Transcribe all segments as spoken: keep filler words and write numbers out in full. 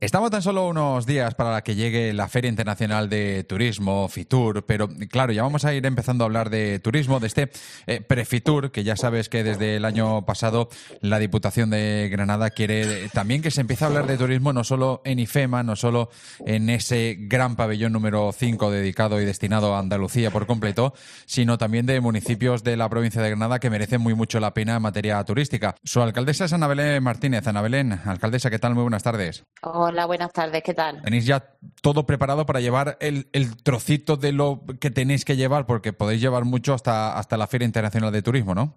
Estamos tan solo unos días para que llegue la Feria Internacional de Turismo, Fitur, pero claro, ya vamos a ir empezando a hablar de turismo, de este eh, Prefitur, que ya sabes que desde el año pasado la Diputación de Granada quiere también que se empiece a hablar de turismo no solo en IFEMA, no solo en ese gran pabellón número cinco dedicado y destinado a Andalucía por completo, sino también de municipios de la provincia de Granada que merecen muy mucho la pena en materia turística. Su alcaldesa es Ana Belén Martínez. Ana Belén, alcaldesa, ¿qué tal? Muy buenas tardes. Hola, buenas tardes, ¿qué tal? ¿Tenéis ya todo preparado para llevar el, el trocito de lo que tenéis que llevar? Porque podéis llevar mucho hasta, hasta la Feria Internacional de Turismo, ¿no?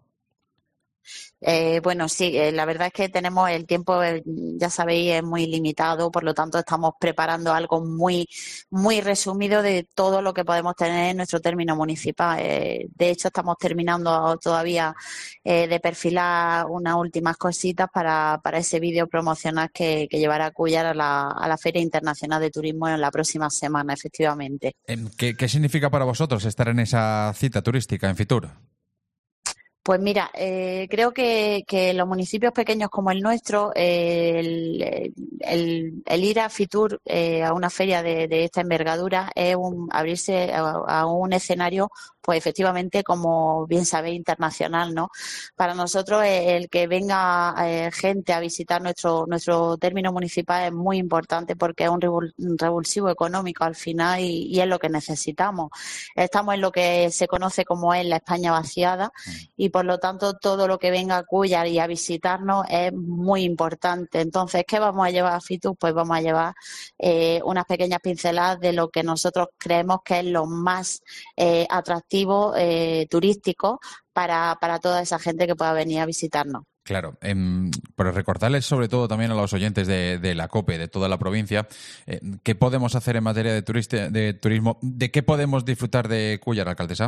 Eh, bueno, sí, eh, la verdad es que tenemos el tiempo, eh, ya sabéis, es muy limitado, por lo tanto estamos preparando algo muy, muy resumido de todo lo que podemos tener en nuestro término municipal. Eh, de hecho, estamos terminando todavía eh, de perfilar unas últimas cositas para, para ese vídeo promocional que, que llevará a Cúllar a la, a la Feria Internacional de Turismo en la próxima semana, efectivamente. ¿Qué, qué significa para vosotros estar en esa cita turística en Fitur? Pues mira, eh, creo que, que los municipios pequeños como el nuestro, eh, el, el, el ir a Fitur, eh, a una feria de, de esta envergadura, es un, abrirse a, a un escenario, pues efectivamente, como bien sabéis, internacional, ¿no? Para nosotros el que venga eh, gente a visitar nuestro nuestro término municipal es muy importante porque es un, revol, un revulsivo económico al final y, y es lo que necesitamos. Estamos en lo que se conoce como es la España vaciada y por lo tanto todo lo que venga a Cúllar y a visitarnos es muy importante. Entonces, ¿qué vamos a llevar a Fitur? Pues vamos a llevar eh, unas pequeñas pinceladas de lo que nosotros creemos que es lo más eh, atractivo Eh, turístico para, para toda esa gente que pueda venir a visitarnos. Claro, eh, pero recordarles sobre todo también a los oyentes de, de la COPE, de toda la provincia, eh, ¿qué podemos hacer en materia de, turista, de turismo? ¿De qué podemos disfrutar de Cúllar, alcaldesa?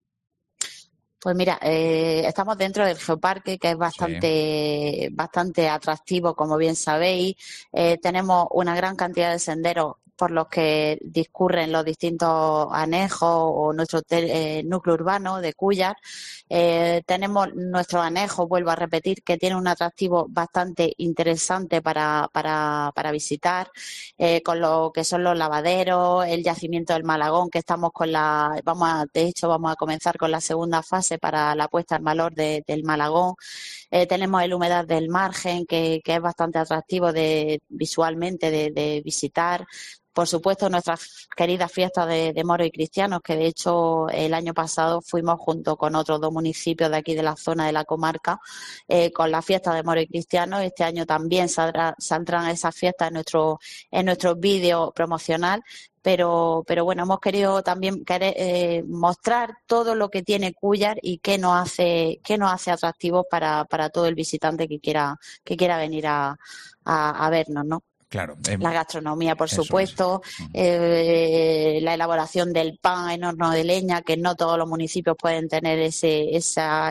Pues mira, eh, estamos dentro del geoparque, que es bastante, sí. bastante atractivo, como bien sabéis. Eh, tenemos una gran cantidad de senderos por los que discurren los distintos anejos o nuestro eh, núcleo urbano de Cúllar. Eh, tenemos nuestro anejo, vuelvo a repetir, que tiene un atractivo bastante interesante para, para, para visitar, eh, con lo que son los lavaderos, el yacimiento del Malagón, que estamos con la, vamos a, de hecho vamos a comenzar con la segunda fase para la puesta en valor de, del Malagón. Eh, tenemos el humedal del Margen, que, que es bastante atractivo de, visualmente de, de visitar. Por supuesto, nuestras queridas fiestas de, de moros y cristianos, que de hecho el año pasado fuimos junto con otros dos municipios de aquí de la zona de la comarca eh, con la fiesta de moros y cristianos. Este año también saldrá, saldrán esas fiestas en nuestro, en nuestro vídeo promocional. Pero, pero bueno, hemos querido también querer, eh, mostrar todo lo que tiene Cúllar y qué nos hace, qué nos hace atractivos para, para todo el visitante que quiera, que quiera venir a, a, a vernos, ¿no? Claro. Eh, la gastronomía, por supuesto, es. uh-huh. eh, la elaboración del pan en horno de leña, que no todos los municipios pueden tener ese, esa,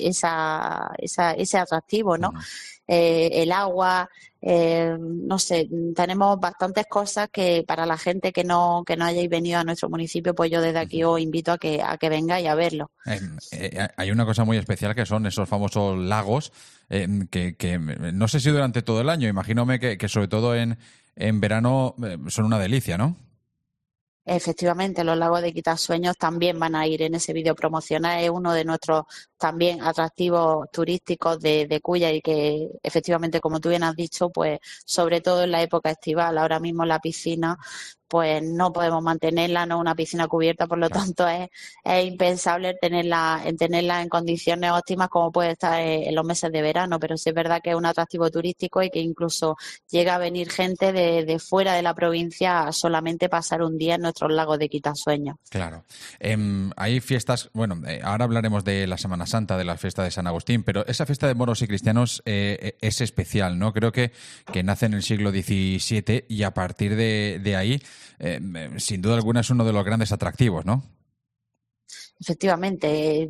esa, esa, ese atractivo, ¿no? Uh-huh. Eh, el agua, eh, no sé, tenemos bastantes cosas que para la gente que no que no hayáis venido a nuestro municipio, pues yo desde aquí os invito a que a que vengáis a verlo. Eh, eh, hay una cosa muy especial que son esos famosos lagos eh, que, que no sé si durante todo el año, imagínome que, que sobre todo en, en verano eh, son una delicia, ¿no? Efectivamente, los lagos de Quitasueños también van a ir en ese vídeo promocional. Es uno de nuestros también atractivos turísticos de, de Cúllar y que efectivamente, como tú bien has dicho, pues sobre todo en la época estival, ahora mismo la piscina pues no podemos mantenerla, no es una piscina cubierta, por lo claro. tanto es, es impensable tenerla, en tenerla en condiciones óptimas como puede estar en los meses de verano, pero sí es verdad que es un atractivo turístico y que incluso llega a venir gente de, de fuera de la provincia a solamente pasar un día en nuestros lagos de Quitasueños. Claro. Eh, hay fiestas, bueno, eh, ahora hablaremos de la Semana Santa, de la fiesta de San Agustín, pero esa fiesta de moros y cristianos eh, es especial, ¿no? Creo que, que nace en el siglo diecisiete y a partir de, de ahí, eh, sin duda alguna, es uno de los grandes atractivos, ¿no? Efectivamente,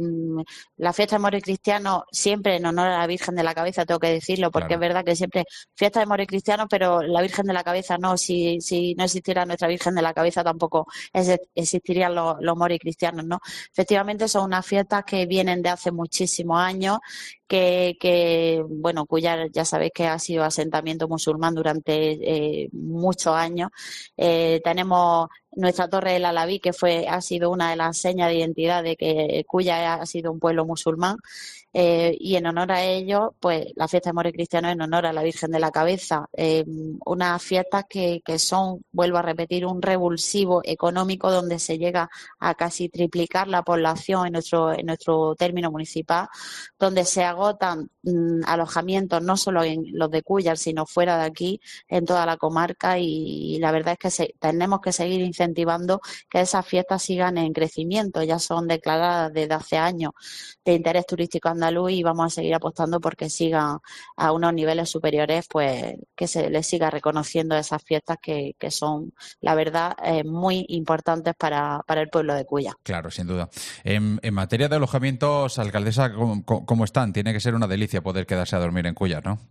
la fiesta de Moro y Cristiano siempre en honor a la Virgen de la Cabeza, tengo que decirlo, porque claro. Es verdad que siempre fiesta de Moro y Cristiano, pero la Virgen de la Cabeza no, si, si no existiera nuestra Virgen de la Cabeza tampoco existirían los, los Moro y Cristianos, ¿no? Efectivamente son unas fiestas que vienen de hace muchísimos años, que, que bueno, Cúllar ya sabéis que ha sido asentamiento musulmán durante eh, muchos años. Eh, tenemos nuestra Torre del Alabí, que fue ha sido una de las señas de identidad de que Cúllar ha sido un pueblo musulmán. Eh, y en honor a ello, pues la fiesta de Moro y Cristiano en honor a la Virgen de la Cabeza. Eh, unas fiestas que, que son, vuelvo a repetir, un revulsivo económico donde se llega a casi triplicar la población en nuestro, en nuestro término municipal, donde se agotan mmm, alojamientos no solo en los de Cúllar, sino fuera de aquí, en toda la comarca, y, y la verdad es que se, tenemos que seguir incentivando que esas fiestas sigan en crecimiento. Ya son declaradas desde hace años de interés turístico andaluz y vamos a seguir apostando porque sigan a unos niveles superiores, pues que se les siga reconociendo esas fiestas que, que son, la verdad, eh, muy importantes para, para el pueblo de Cúllar. Claro, sin duda. En, en materia de alojamientos, alcaldesa, ¿cómo, ¿cómo están? Tiene que ser una delicia poder quedarse a dormir en Cúllar, ¿no?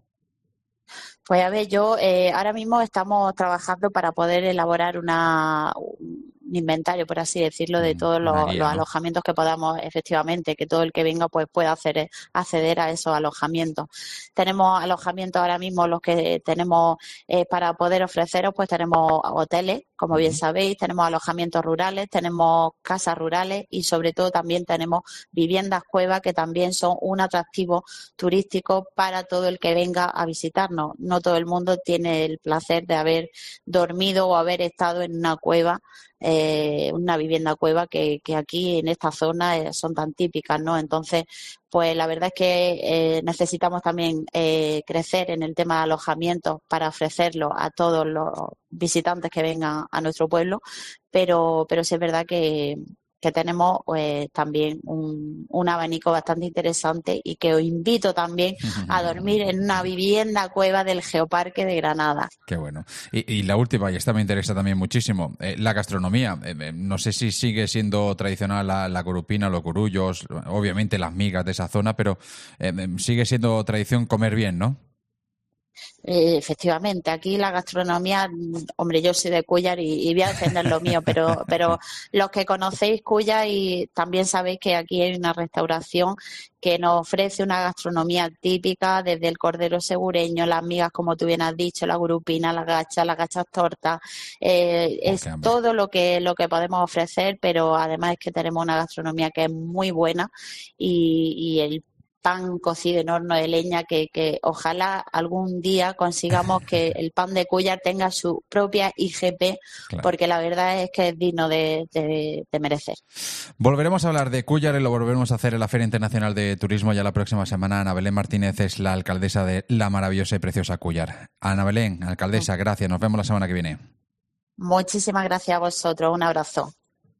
Pues a ver, yo eh, ahora mismo estamos trabajando para poder elaborar una, un inventario, por así decirlo, de todos los, guía, los ¿no? alojamientos que podamos, efectivamente, que todo el que venga pues pueda hacer, acceder a esos alojamientos. Tenemos alojamientos ahora mismo, los que tenemos eh, para poder ofreceros, pues tenemos hoteles, como bien sabéis, tenemos alojamientos rurales, tenemos casas rurales y sobre todo también tenemos viviendas cuevas que también son un atractivo turístico para todo el que venga a visitarnos. No todo el mundo tiene el placer de haber dormido o haber estado en una cueva, eh, una vivienda cueva que, que aquí en esta zona eh, son tan típicas, ¿no? Entonces, pues la verdad es que eh, necesitamos también eh, crecer en el tema de alojamientos para ofrecerlo a todos los visitantes que vengan a nuestro pueblo, pero, pero sí es verdad que que tenemos pues, también un, un abanico bastante interesante y que os invito también a dormir en una vivienda cueva del Geoparque de Granada. Qué bueno. Y, y la última, y esta me interesa también muchísimo, eh, la gastronomía. Eh, no sé si sigue siendo tradicional la, la curupina, los curullos, obviamente las migas de esa zona, pero eh, sigue siendo tradición comer bien, ¿no? Eh, efectivamente, aquí la gastronomía, hombre, yo soy de Cúllar y, y voy a defender lo mío, pero, pero los que conocéis Cúllar y también sabéis que aquí hay una restauración que nos ofrece una gastronomía típica, desde el cordero segureño, las migas, como tú bien has dicho, la gurupina, las gachas, las gachas tortas, eh, es okay, todo lo que, lo que podemos ofrecer, pero además es que tenemos una gastronomía que es muy buena y, y el pan cocido en horno de leña que, que ojalá algún día consigamos que el pan de Cúllar tenga su propia I G P, claro. Porque la verdad es que es digno de, de, de merecer. Volveremos a hablar de Cúllar y lo volveremos a hacer en la Feria Internacional de Turismo ya la próxima semana. Ana Belén Martínez es la alcaldesa de la maravillosa y preciosa Cúllar. Ana Belén, alcaldesa, gracias. Nos vemos la semana que viene. Muchísimas gracias a vosotros. Un abrazo.